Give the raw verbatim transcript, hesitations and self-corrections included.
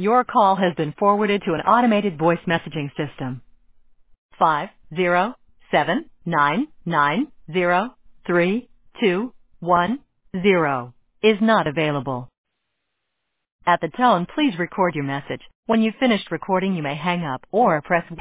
Your call has been forwarded to an automated voice messaging system. Five zero seven nine nine zero three two one zero is not available. At the tone, please record your message. When you've finished recording, you may hang up or press